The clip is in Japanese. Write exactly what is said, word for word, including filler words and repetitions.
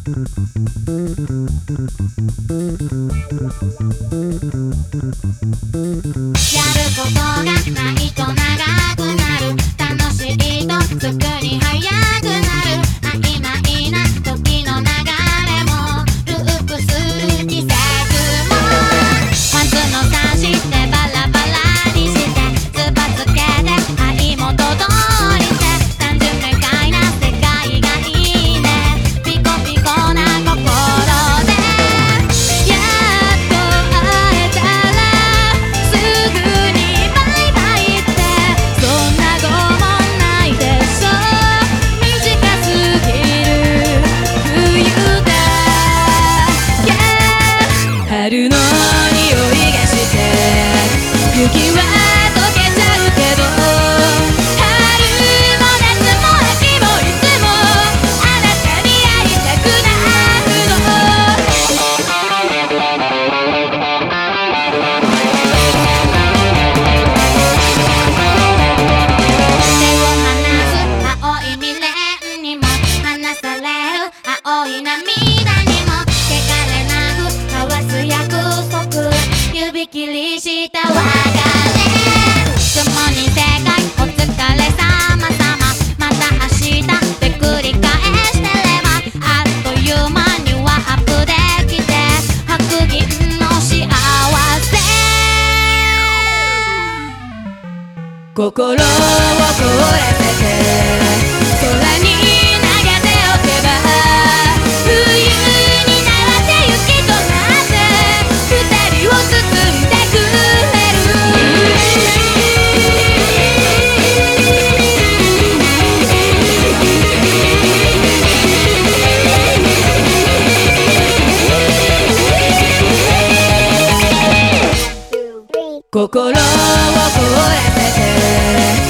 ことがないと長くなる、楽しいとすぐに早くなる、曖昧な時の流れもループする季節も、ワンツーの差してバラバラにしてつばつけて愛もとどりて、単純明快な世界がいいね、ピコピコな心でやっと会えたらすぐに春の匂いがして雪は溶けちゃうけど、春も夏も秋もいつもあなたに会いたくなるの、手を離す青い未練にも離される青い涙にも汚れなく交わす約束、指切りした別れ、共に世界お疲れ様様、また明日で繰り返してればあっという間にワープできて白銀の幸せ、心を凍らせて空に投げておけば冬になって雪となって二人を包んでくれる、心を凍らせて